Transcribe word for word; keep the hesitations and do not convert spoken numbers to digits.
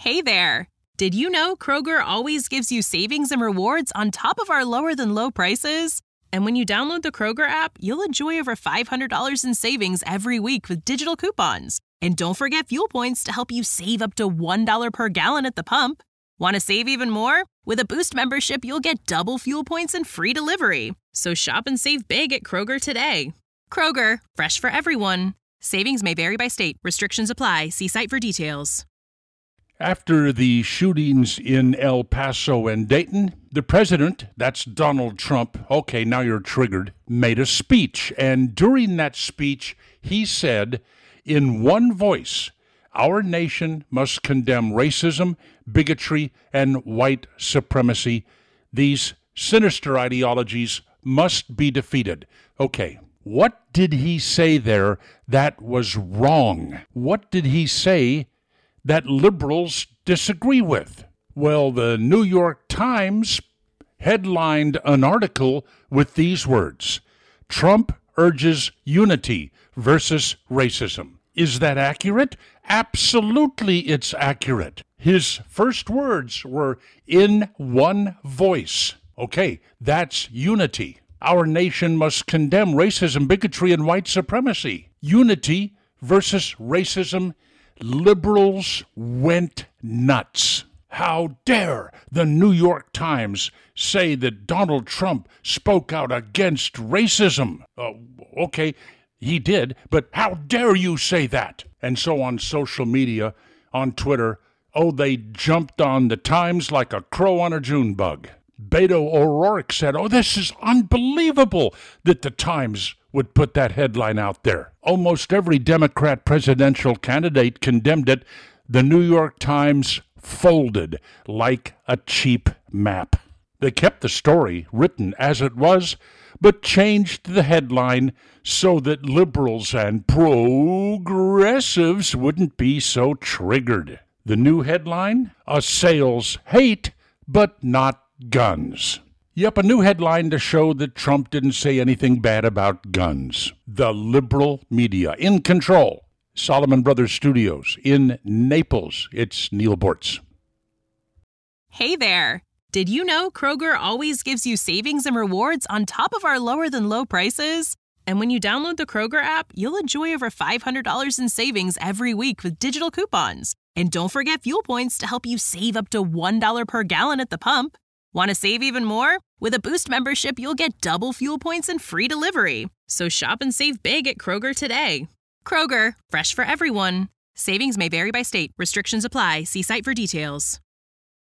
Hey there! Did you know Kroger always gives you savings and rewards on top of our lower-than-low prices? And when you download the Kroger app, you'll enjoy over five hundred dollars in savings every week with digital coupons. And don't forget fuel points to help you save up to one dollar per gallon at the pump. Want to save even more? With a Boost membership, you'll get double fuel points and free delivery. So shop and save big at Kroger today. Kroger, fresh for everyone. Savings may vary by state. Restrictions apply. See site for details. After the shootings in El Paso and Dayton, the president, that's Donald Trump, okay, now you're triggered, made a speech. And during that speech, he said, in one voice, our nation must condemn racism, bigotry, and white supremacy. These sinister ideologies must be defeated. Okay, what did he say there that was wrong? What did he say that liberals disagree with? Well, the New York Times headlined an article with these words: Trump urges unity versus racism. Is that accurate? Absolutely, it's accurate. His first words were in one voice. Okay, that's unity. Our nation must condemn racism, bigotry, and white supremacy. Unity versus racism. Liberals went nuts. How dare the New York Times say that Donald Trump spoke out against racism? Uh, okay, he did, but how dare you say that? And so on social media, on Twitter, oh, they jumped on the Times like a crow on a June bug. Beto O'Rourke said, oh, this is unbelievable that the Times would put that headline out there. Almost every Democrat presidential candidate condemned it. The New York Times folded like a cheap map. They kept the story written as it was, but changed the headline so that liberals and progressives wouldn't be so triggered. The new headline? Assails hate, but not guns. Yep, a new headline to show that Trump didn't say anything bad about guns. The liberal media in control. Solomon Brothers Studios in Naples. It's Neil Bortz. Hey there! Did you know Kroger always gives you savings and rewards on top of our lower-than-low prices? And when you download the Kroger app, you'll enjoy over five hundred dollars in savings every week with digital coupons. And don't forget fuel points to help you save up to one dollar per gallon at the pump. Want to save even more? With a Boost membership, you'll get double fuel points and free delivery. So shop and save big at Kroger today. Kroger, fresh for everyone. Savings may vary by state. Restrictions apply. See site for details.